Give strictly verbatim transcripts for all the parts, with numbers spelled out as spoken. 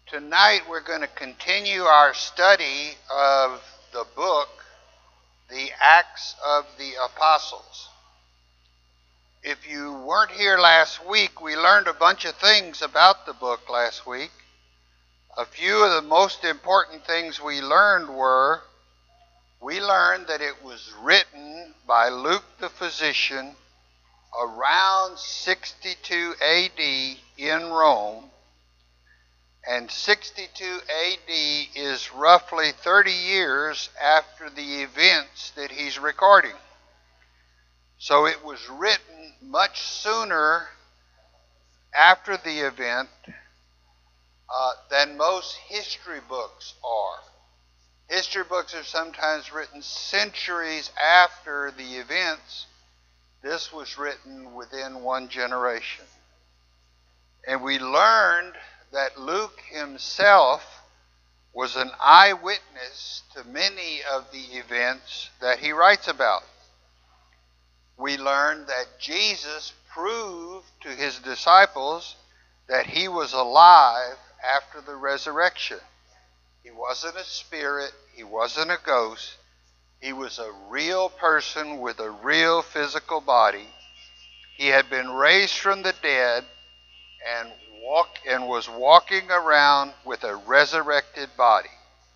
Tonight we're going to continue our study of the book, The Acts of the Apostles. If you weren't here last week, we learned a bunch of things about the book last week. A few of the most important things we learned were, we learned that it was written by Luke the physician around sixty-two A D in Rome. And sixty-two A D is roughly thirty years after the events that he's recording. So it was written much sooner after the event uh, than most history books are. History books are sometimes written centuries after the events. This was written within one generation. And we learned that Luke himself was an eyewitness to many of the events that he writes about. We learned that Jesus proved to his disciples that he was alive after the resurrection. He wasn't a spirit, he wasn't a ghost, he was a real person with a real physical body. He had been raised from the dead and walk and was walking around with a resurrected body.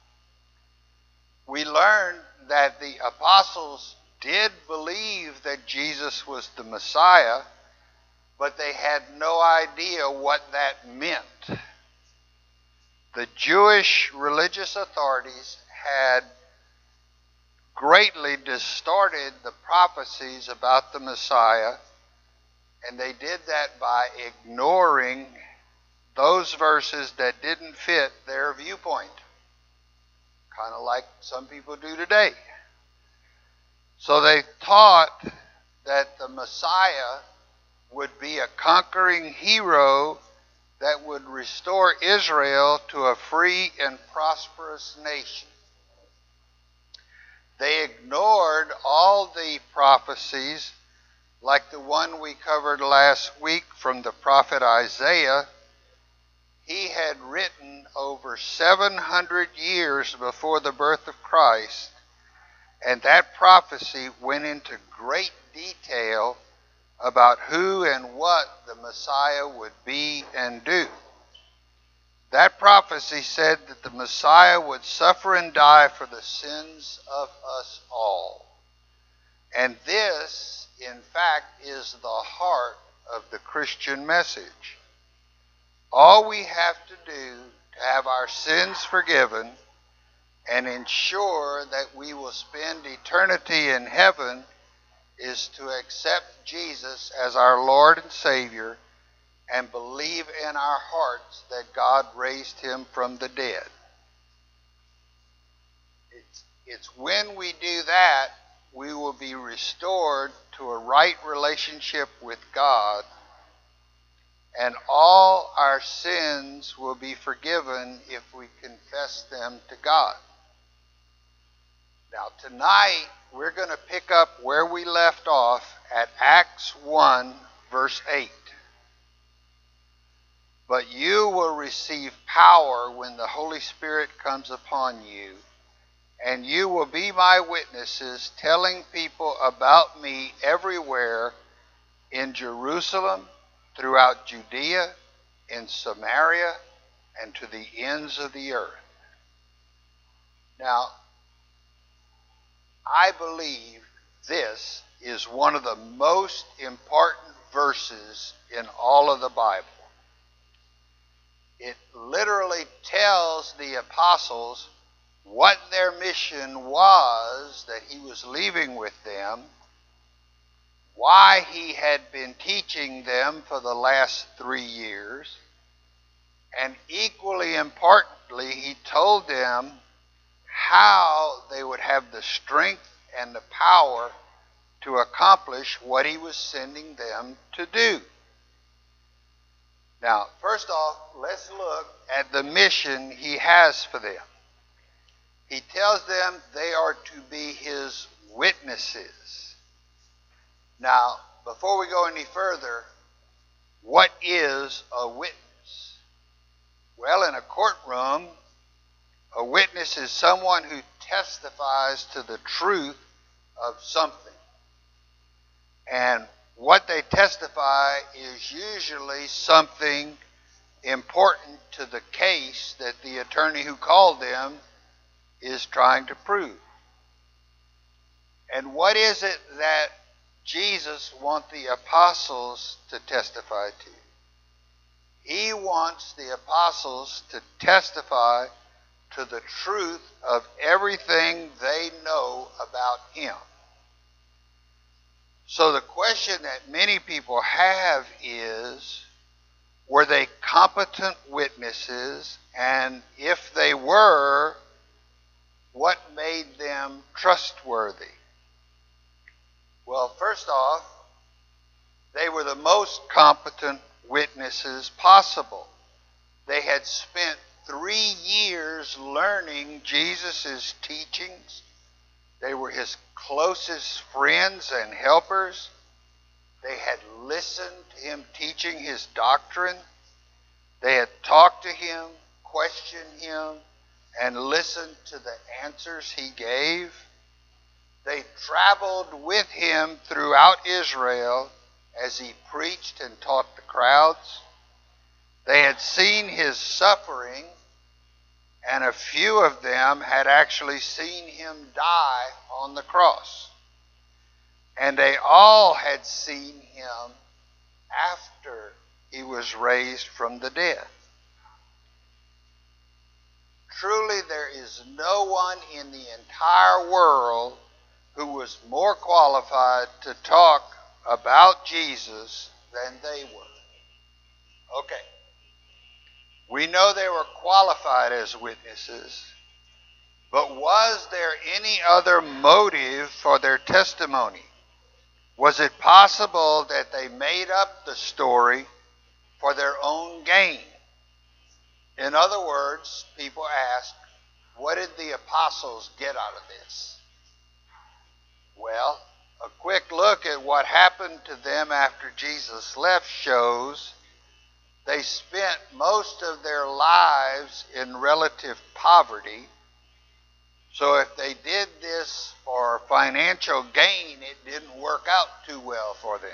We learned that the apostles did believe that Jesus was the Messiah, but they had no idea what that meant. The Jewish religious authorities had greatly distorted the prophecies about the Messiah, and they did that by ignoring those verses that didn't fit their viewpoint, kind of like some people do today. So they taught that the Messiah would be a conquering hero that would restore Israel to a free and prosperous nation. They ignored all the prophecies, like the one we covered last week from the prophet Isaiah. He had written over seven hundred years before the birth of Christ, and that prophecy went into great detail about who and what the Messiah would be and do. That prophecy said that the Messiah would suffer and die for the sins of us all. And this, in fact, is the heart of the Christian message. All we have to do to have our sins forgiven and ensure that we will spend eternity in heaven is to accept Jesus as our Lord and Savior and believe in our hearts that God raised him from the dead. It's, it's when we do that we will be restored to a right relationship with God, and all our sins will be forgiven if we confess them to God. Now tonight we're going to pick up where we left off at Acts one verse eight. But you will receive power when the Holy Spirit comes upon you, and you will be my witnesses, telling people about me everywhere in Jerusalem, throughout Judea, in Samaria, and to the ends of the earth. Now, I believe this is one of the most important verses in all of the Bible. It literally tells the apostles what their mission was that he was leaving with them, why he had been teaching them for the last three years, and equally importantly, he told them how they would have the strength and the power to accomplish what he was sending them to do. Now, first off, let's look at the mission he has for them. He tells them they are to be his witnesses. Now, before we go any further, what is a witness? Well, in a courtroom, a witness is someone who testifies to the truth of something. And what they testify is usually something important to the case that the attorney who called them is trying to prove. And what is it that Jesus wants the apostles to testify to? He wants the apostles to testify to the truth of everything they know about him. So the question that many people have is, were they competent witnesses? And if they were, what made them trustworthy? Well, first off, they were the most competent witnesses possible. They had spent three years learning Jesus' teachings. They were his closest friends and helpers. They had listened to him teaching his doctrine. They had talked to him, questioned him, and listened to the answers he gave. They traveled with him throughout Israel as he preached and taught the crowds. They had seen his suffering, and a few of them had actually seen him die on the cross. And they all had seen him after he was raised from the dead. Truly, there is no one in the entire world who was more qualified to talk about Jesus than they were. Okay. We know they were qualified as witnesses, but was there any other motive for their testimony? Was it possible that they made up the story for their own gain? In other words, people ask, what did the apostles get out of this? Well, a quick look at what happened to them after Jesus left shows they spent most of their lives in relative poverty. So if they did this for financial gain, it didn't work out too well for them.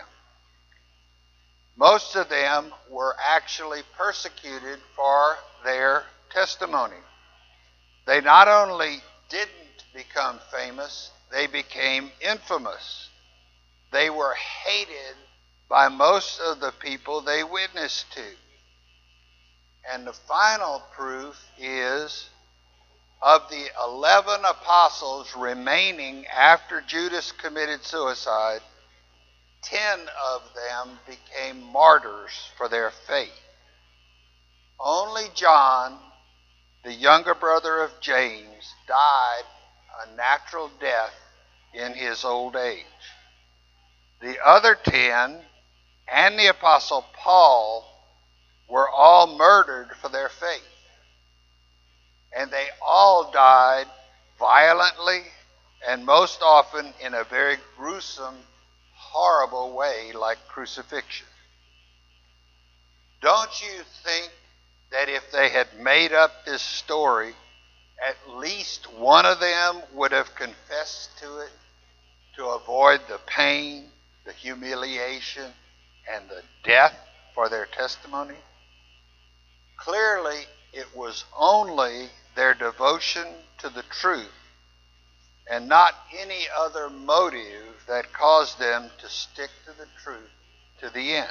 Most of them were actually persecuted for their testimony. They not only didn't become famous, they became infamous. They were hated by most of the people they witnessed to. And the final proof is, of the eleven apostles remaining after Judas committed suicide, ten of them became martyrs for their faith. Only John, the younger brother of James, died a natural death in his old age. The other ten and the apostle Paul were all murdered for their faith. And they all died violently and most often in a very gruesome, horrible way, like crucifixion. Don't you think that if they had made up this story, at least one of them would have confessed to it to avoid the pain, the humiliation, and the death for their testimony? Clearly, it was only their devotion to the truth and not any other motive that caused them to stick to the truth to the end.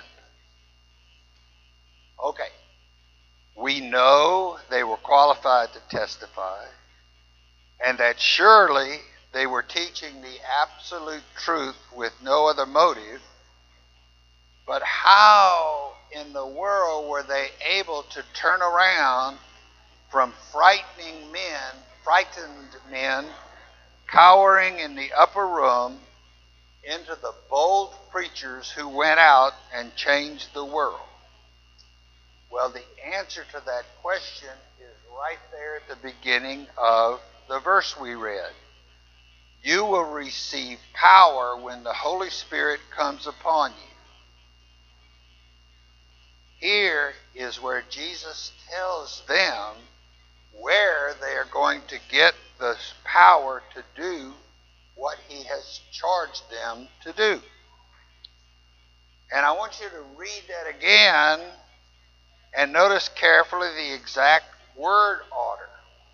Okay, we know they were qualified to testify, and that surely they were teaching the absolute truth with no other motive. But how in the world were they able to turn around from frightening men, frightened men, cowering in the upper room, into the bold preachers who went out and changed the world? Well, the answer to that question is right there at the beginning of the verse we read. You will receive power when the Holy Spirit comes upon you. here is where Jesus tells them where they are going to get the power to do what he has charged them to do. And I want you to read that again and notice carefully the exact word order.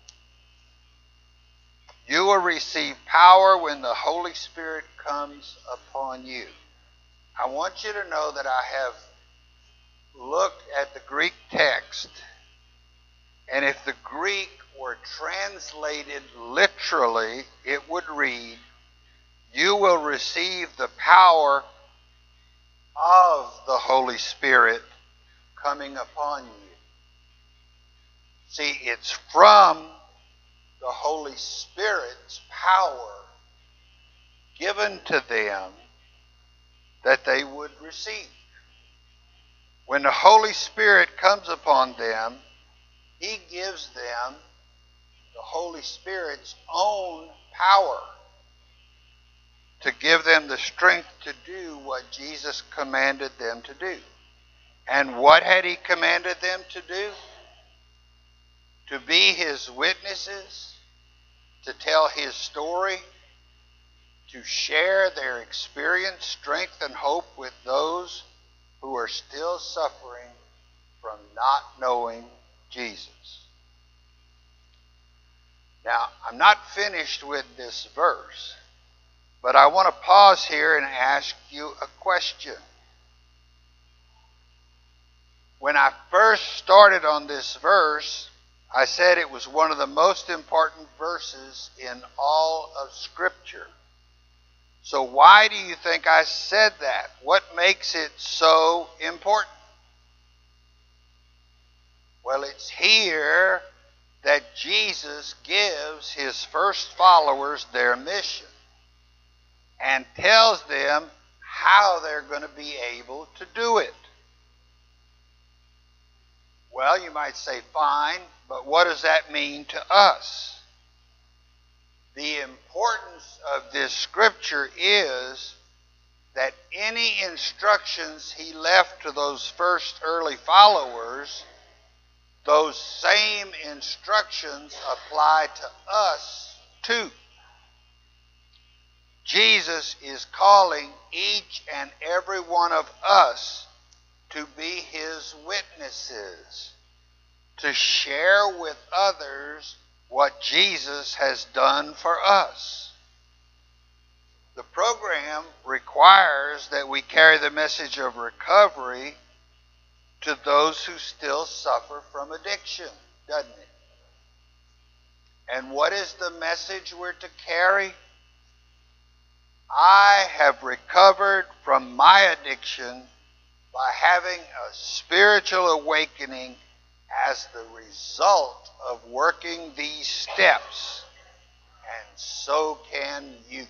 You will receive power when the Holy Spirit comes upon you. I want you to know that I have looked at the Greek text, and if the Greek were translated literally, it would read, you will receive the power of the Holy Spirit coming upon you. See, it's from the Holy Spirit's power given to them that they would receive. When the Holy Spirit comes upon them, he gives them the Holy Spirit's own power to give them the strength to do what Jesus commanded them to do. And what had he commanded them to do? To be his witnesses, to tell his story, to share their experience, strength, and hope with those who are still suffering from not knowing Jesus. Now, I'm not finished with this verse, but I want to pause here and ask you a question. When I first started on this verse, I said it was one of the most important verses in all of Scripture. So why do you think I said that? What makes it so important? Well, it's here that Jesus gives his first followers their mission and tells them how they're going to be able to do it. Well, you might say, fine, but what does that mean to us? The importance of this scripture is that any instructions he left to those first early followers, those same instructions apply to us too. Jesus is calling each and every one of us to be his witnesses, to share with others what Jesus has done for us. The program requires that we carry the message of recovery to those who still suffer from addiction, doesn't it? And what is the message we're to carry? I have recovered from my addiction by having a spiritual awakening as the result of working these steps, and so can you.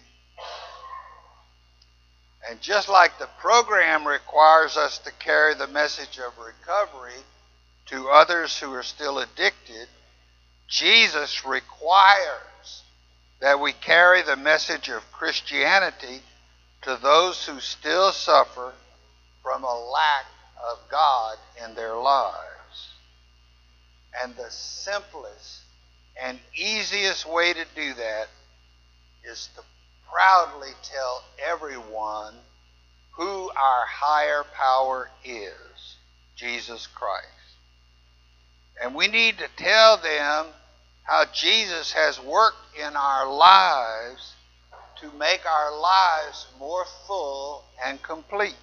And just like the program requires us to carry the message of recovery to others who are still addicted, Jesus requires that we carry the message of Christianity to those who still suffer from a lack of God in their lives. And the simplest and easiest way to do that is to proudly tell everyone who our higher power is, Jesus Christ. And we need to tell them how Jesus has worked in our lives to make our lives more full and complete.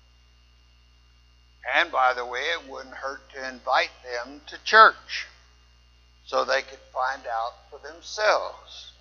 And by the way, it wouldn't hurt to invite them to church so they could find out for themselves.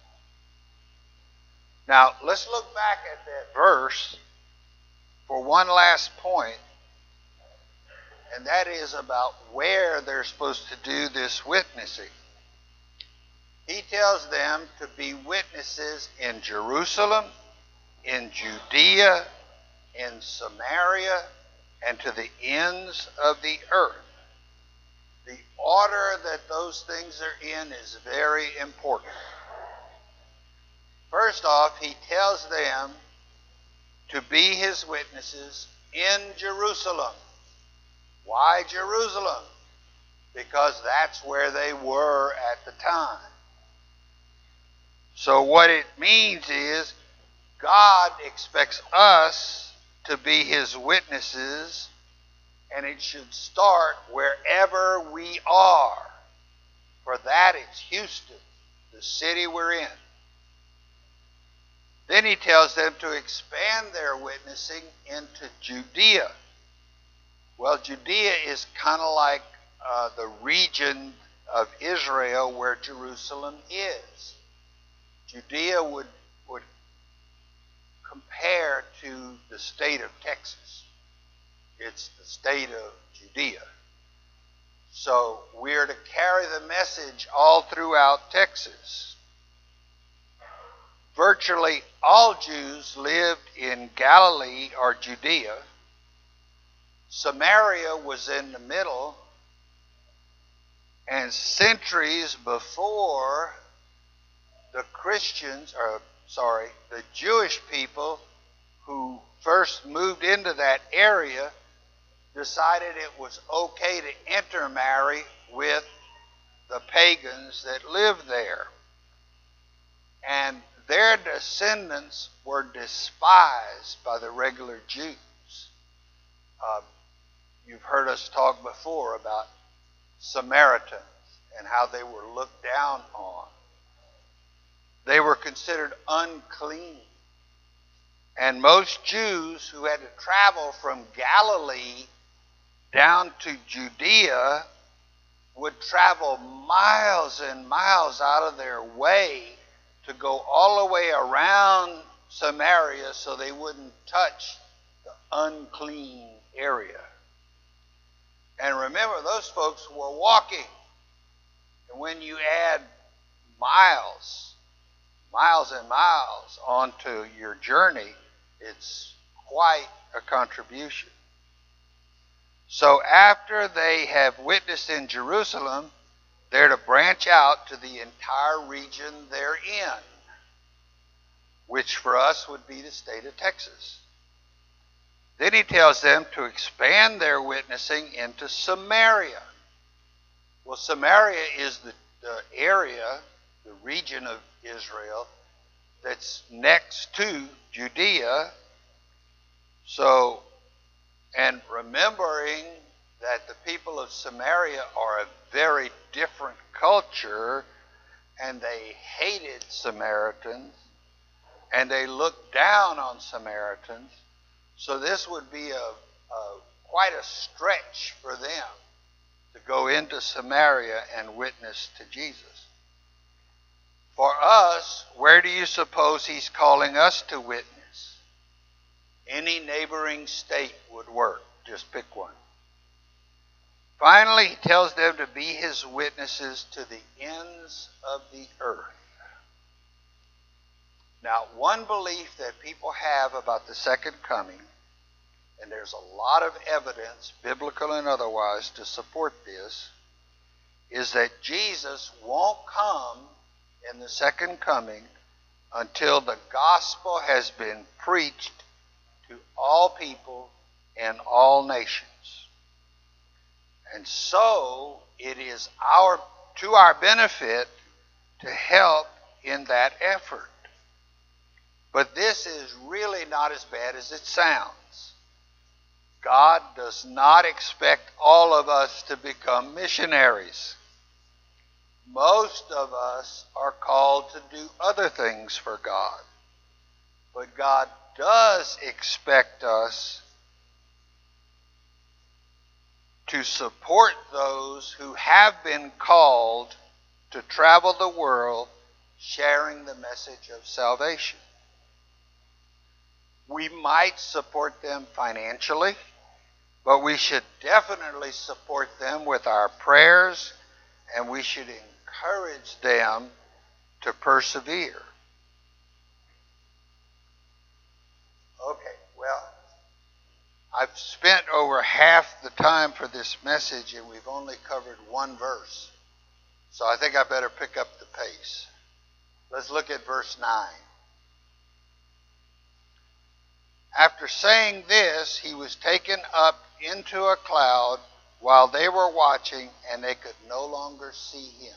Now, let's look back at that verse for one last point, and that is about where they're supposed to do this witnessing. He tells them to be witnesses in Jerusalem, in Judea, in Samaria, and to the ends of the earth. The order that those things are in is very important. First off, he tells them to be his witnesses in Jerusalem. Why Jerusalem? Because that's where they were at the time. So what it means is God expects us to be his witnesses, and it should start wherever we are. For that, it's Houston, the city we're in. Then he tells them to expand their witnessing into Judea. Well, Judea is kind of like uh, the region of Israel where Jerusalem is. Judea would, would compare to the state of Texas. It's the state of Judea. So we're to carry the message all throughout Texas. Virtually all Jews lived in Galilee or Judea. Samaria was in the middle, and centuries before, the Christians, or sorry, the Jewish people who first moved into that area decided it was okay to intermarry with the pagans that lived there. And their descendants were despised by the regular Jews. Uh, you've heard us talk before about Samaritans and how they were looked down on. They were considered unclean. And most Jews who had to travel from Galilee down to Judea would travel miles and miles out of their way to go all the way around Samaria so they wouldn't touch the unclean area. And remember, those folks were walking. And when you add miles, miles and miles onto your journey, it's quite a contribution. So after they have witnessed in Jerusalem, they're to branch out to the entire region they're in, which for us would be the state of Texas. Then he tells them to expand their witnessing into Samaria. Well, Samaria is the, the area, the region of Israel that's next to Judea. So, and remembering that the people of Samaria are a very different culture, and they hated Samaritans, and they looked down on Samaritans. So this would be a, a quite a stretch for them to go into Samaria and witness to Jesus. For us, where do you suppose he's calling us to witness? Any neighboring state would work. Just pick one. Finally, he tells them to be his witnesses to the ends of the earth. Now, one belief that people have about the second coming, and there's a lot of evidence, biblical and otherwise, to support this, is that Jesus won't come in the second coming until the gospel has been preached to all people and all nations. And so it is our to our benefit to help in that effort. But this is really not as bad as it sounds. God does not expect all of us to become missionaries. Most of us are called to do other things for God. But God does expect us to support those who have been called to travel the world sharing the message of salvation. We might support them financially, but we should definitely support them with our prayers, and we should encourage them to persevere. Okay, well, I've spent over half the time for this message, and we've only covered one verse. So I think I better pick up the pace. Let's look at verse nine. After saying this, he was taken up into a cloud, while they were watching, and they could no longer see him.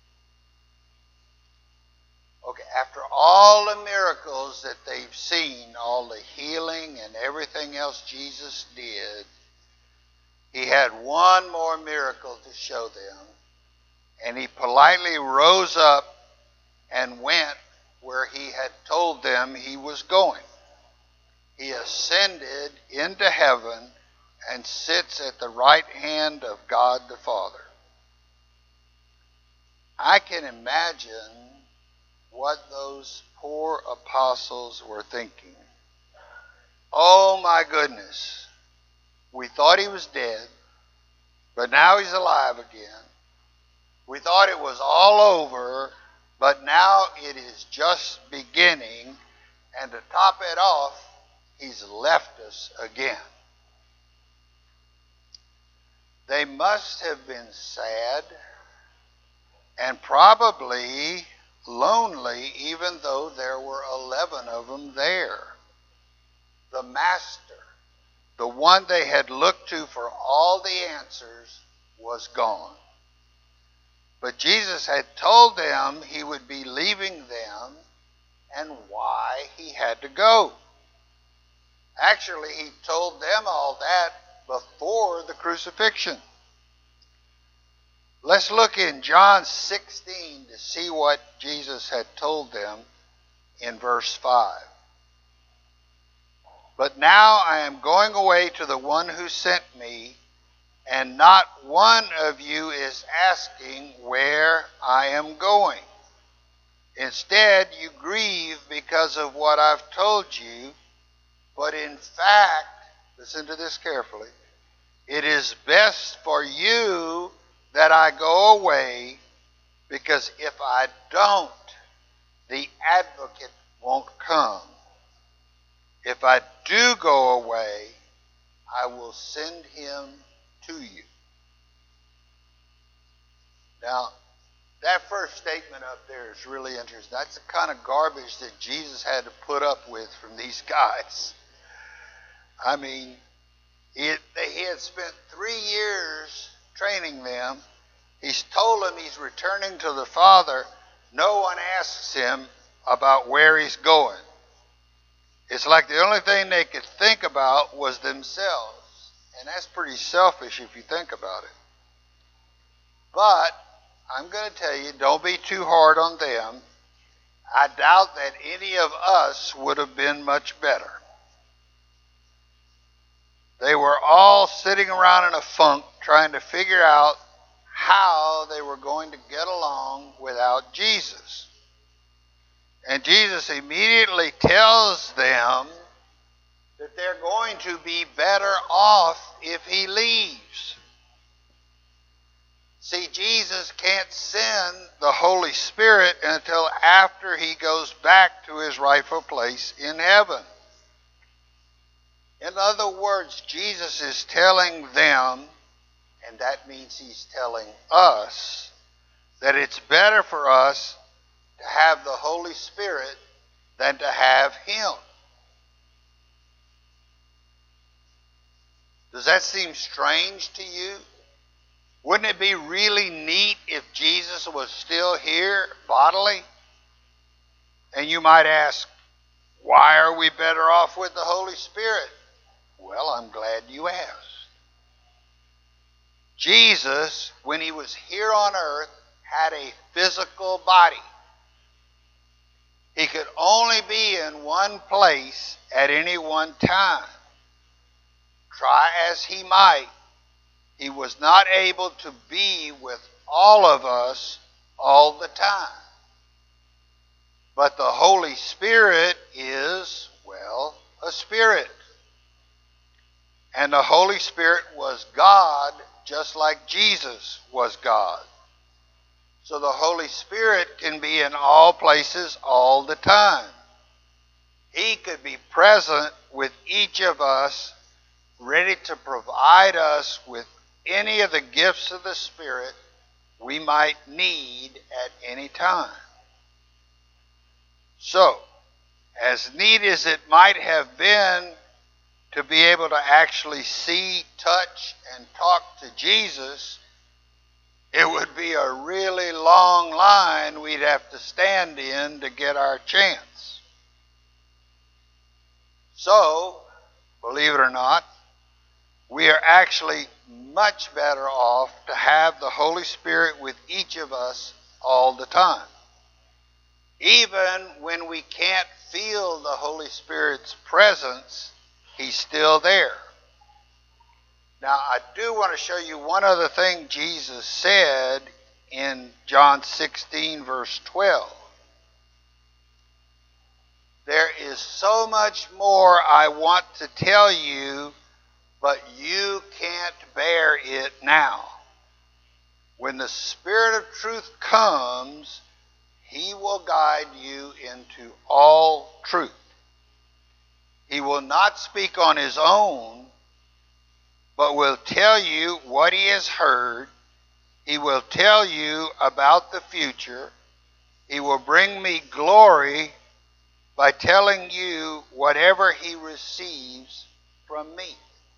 Okay, after all the miracles that they've seen, all the healing and everything else Jesus did, he had one more miracle to show them. And he politely rose up and went where he had told them he was going. He ascended into heaven and sits at the right hand of God the Father. I can imagine what those poor apostles were thinking. Oh my goodness, we thought he was dead, but now he's alive again. We thought it was all over, but now it is just beginning, and to top it off, he's left us again. They must have been sad and probably lonely, even though there were eleven of them there. The master, the one they had looked to for all the answers, was gone. But Jesus had told them he would be leaving them and why he had to go. Actually, he told them all that before the crucifixion. Let's look in John sixteen to see what Jesus had told them in verse five. But now I am going away to the one who sent me, and not one of you is asking where I am going. Instead, you grieve because of what I've told you, but in fact, listen to this carefully, it is best for you that I go away, because if I don't, the advocate won't come. If I do go away, I will send him to you. Now, that first statement up there is really interesting. That's the kind of garbage that Jesus had to put up with from these guys. I mean, it, they, he had spent three years training them. He's told them he's returning to the Father. No one asks him about where he's going. It's like the only thing they could think about was themselves. And that's pretty selfish if you think about it. But I'm going to tell you, don't be too hard on them. I doubt that any of us would have been much better. They were all sitting around in a funk trying to figure out how they were going to get along without Jesus. And Jesus immediately tells them that they're going to be better off if he leaves. See, Jesus can't send the Holy Spirit until after he goes back to his rightful place in heaven. In other words, Jesus is telling them, and that means he's telling us, that it's better for us to have the Holy Spirit than to have him. Does that seem strange to you? Wouldn't it be really neat if Jesus was still here bodily? And you might ask, why are we better off with the Holy Spirit? Well, I'm glad you asked. Jesus, when he was here on earth, had a physical body. He could only be in one place at any one time. Try as he might, he was not able to be with all of us all the time. But the Holy Spirit is, well, a spirit. And the Holy Spirit was God just like Jesus was God. So the Holy Spirit can be in all places all the time. He could be present with each of us, ready to provide us with any of the gifts of the Spirit we might need at any time. So, as neat as it might have been to be able to actually see, touch, and talk to Jesus, it would be a really long line we'd have to stand in to get our chance. So, believe it or not, we are actually much better off to have the Holy Spirit with each of us all the time. Even when we can't feel the Holy Spirit's presence, He's still there. Now, I do want to show you one other thing Jesus said in John sixteen, verse twelve. There is so much more I want to tell you, but you can't bear it now. When the Spirit of truth comes, He will guide you into all truth. He will not speak on His own, but will tell you what He has heard. He will tell you about the future. He will bring me glory by telling you whatever He receives from me.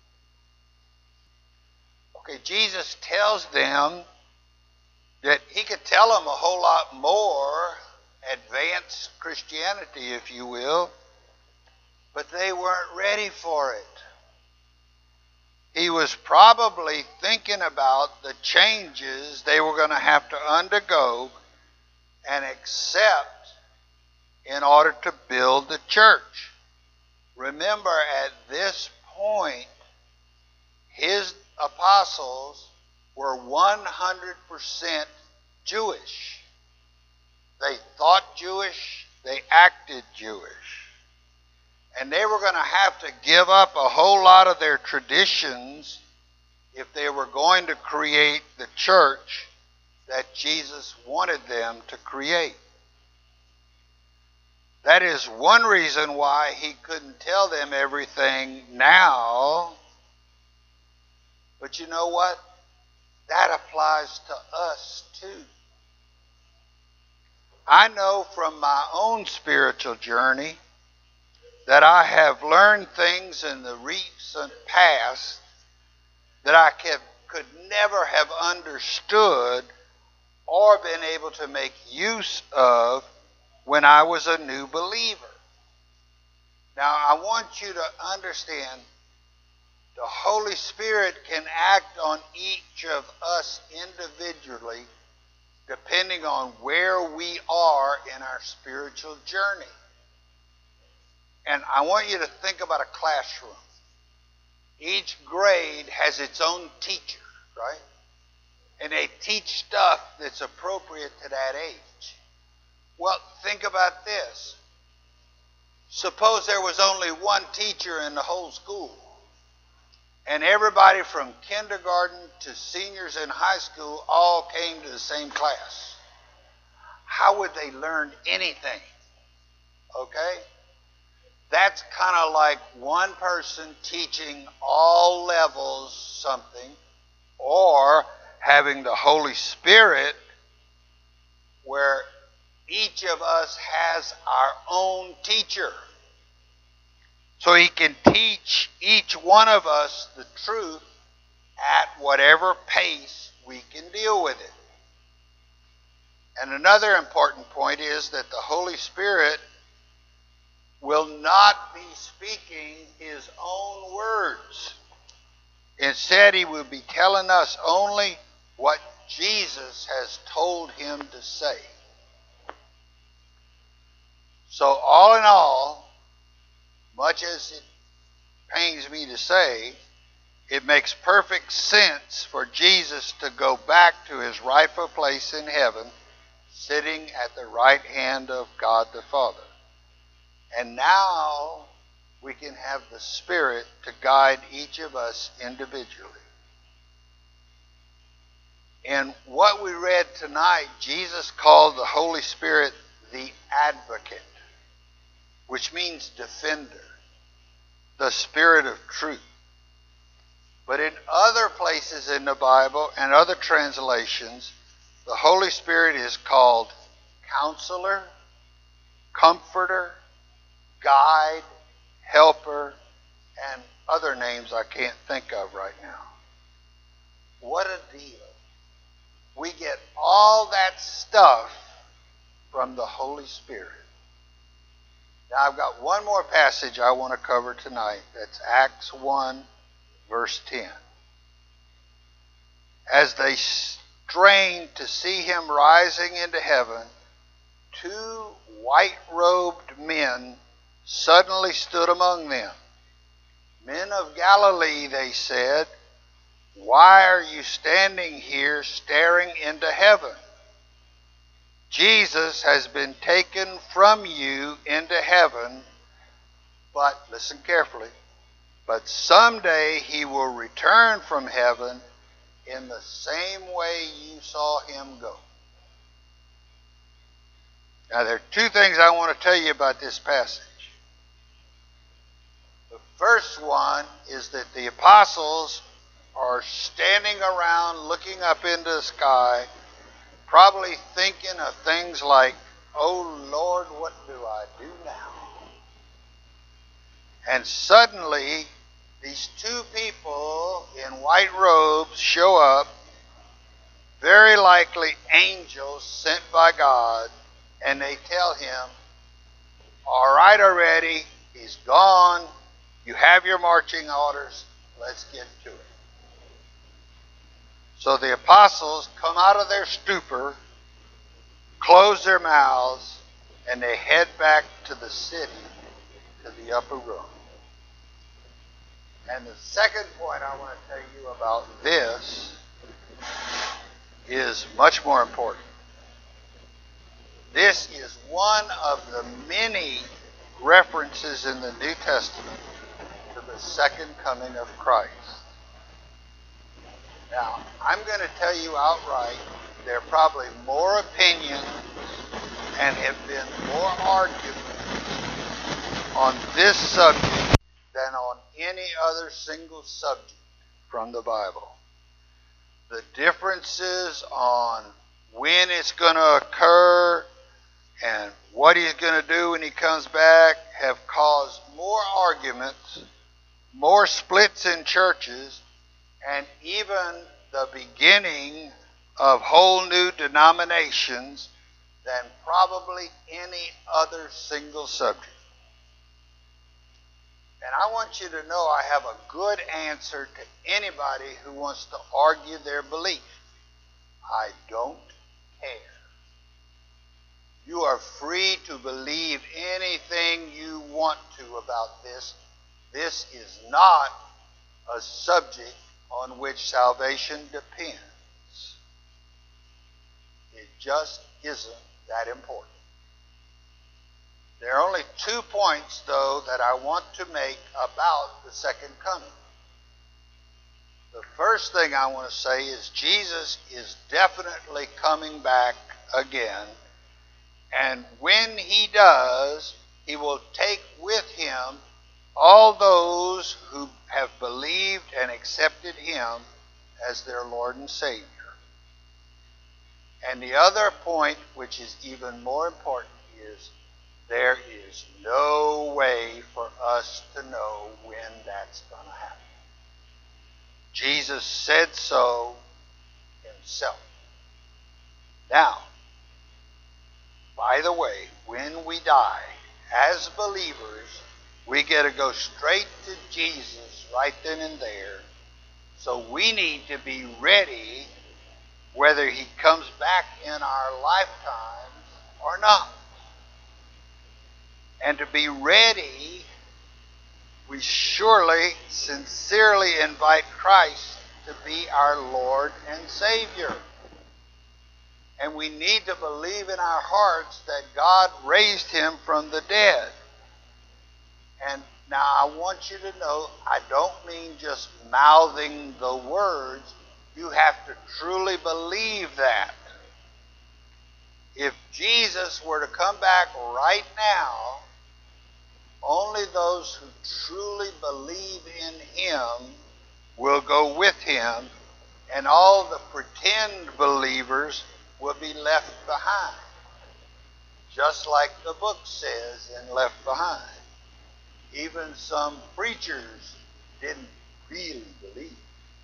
Okay, Jesus tells them that He could tell them a whole lot more, advanced Christianity, if you will, but they weren't ready for it. He was probably thinking about the changes they were going to have to undergo and accept in order to build the church. Remember, at this point, His apostles were one hundred percent Jewish. They thought Jewish, they acted Jewish. And they were going to have to give up a whole lot of their traditions if they were going to create the church that Jesus wanted them to create. That is one reason why He couldn't tell them everything now. But you know what? That applies to us too. I know from my own spiritual journey that I have learned things in the recent past that I could never have understood or been able to make use of when I was a new believer. Now, I want you to understand the Holy Spirit can act on each of us individually depending on where we are in our spiritual journey. And I want you to think about a classroom. Each grade has its own teacher, right? And they teach stuff that's appropriate to that age. Well, think about this. Suppose there was only one teacher in the whole school, and everybody from kindergarten to seniors in high school all came to the same class. How would they learn anything? Okay? That's kind of like one person teaching all levels something, or having the Holy Spirit where each of us has our own teacher. So He can teach each one of us the truth at whatever pace we can deal with it. And another important point is that the Holy Spirit will not be speaking His own words. Instead, He will be telling us only what Jesus has told Him to say. So all in all, much as it pains me to say, it makes perfect sense for Jesus to go back to His rightful place in heaven, sitting at the right hand of God the Father. And now we can have the Spirit to guide each of us individually. In what we read tonight, Jesus called the Holy Spirit the Advocate, which means defender, the Spirit of truth. But in other places in the Bible and other translations, the Holy Spirit is called Counselor, Comforter, Guide, Helper, and other names I can't think of right now. What a deal. We get all that stuff from the Holy Spirit. Now I've got one more passage I want to cover tonight. That's Acts one, verse ten. As they strained to see him rising into heaven, two white-robed men suddenly stood among them. Men of Galilee, they said, why are you standing here staring into heaven? Jesus has been taken from you into heaven, but, listen carefully, but someday he will return from heaven in the same way you saw him go. Now, there are two things I want to tell you about this passage. The first one is that the apostles are standing around looking up into the sky, probably thinking of things like, oh Lord, what do I do now? And suddenly, these two people in white robes show up, very likely angels sent by God, and they tell him, all right already, he's gone, you have your marching orders, let's get to it. So the apostles come out of their stupor, close their mouths, and they head back to the city, to the upper room. And the second point I want to tell you about this is much more important. This is one of the many references in the New Testament to the second coming of Christ. Now, I'm going to tell you outright, there are probably more opinions and have been more arguments on this subject than on any other single subject from the Bible. The differences on when it's going to occur and what he's going to do when he comes back have caused more arguments, more splits in churches, and even the beginning of whole new denominations than probably any other single subject. And I want you to know I have a good answer to anybody who wants to argue their belief. I don't care. You are free to believe anything you want to about this. This is not a subject on which salvation depends. It just isn't that important. There are only two points, though, that I want to make about the second coming. The first thing I want to say is Jesus is definitely coming back again. And when he does, he will take with him all those who have believed and accepted him as their Lord and Savior. And the other point, which is even more important, is there is no way for us to know when that's going to happen. Jesus said so himself. Now, by the way, when we die, as believers, we get to go straight to Jesus right then and there. So we need to be ready whether he comes back in our lifetimes or not. And to be ready, we surely, sincerely invite Christ to be our Lord and Savior. And we need to believe in our hearts that God raised him from the dead. And now I want you to know, I don't mean just mouthing the words. You have to truly believe that. If Jesus were to come back right now, only those who truly believe in him will go with him, and all the pretend believers will be left behind, just like the book says in Left Behind. Even some preachers didn't really believe.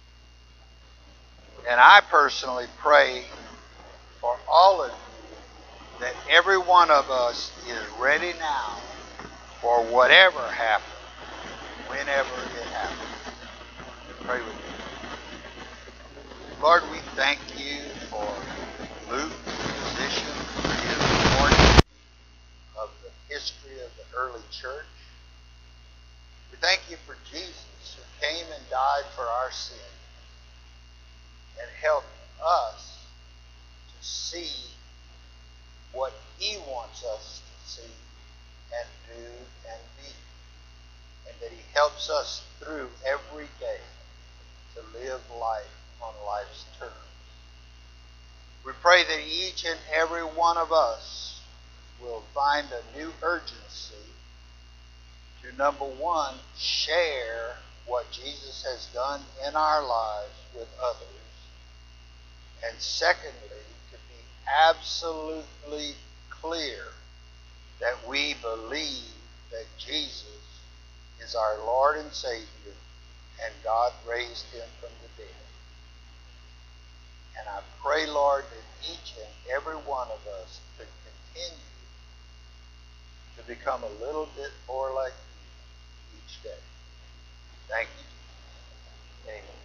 And I personally pray for all of you that every one of us is ready now for whatever happens, whenever it happens. Pray with me. Lord, we thank you for Luke's position, for his recording of the history of the early church. We thank you for Jesus, who came and died for our sins and helped us to see what he wants us to see and do and be. And that he helps us through every day to live life on life's terms. We pray that each and every one of us will find a new urgency to, number one, share what Jesus has done in our lives with others. And secondly, to be absolutely clear that we believe that Jesus is our Lord and Savior and God raised him from the dead. And I pray, Lord, that each and every one of us could continue to become a little bit more like you each day. Thank you. Amen.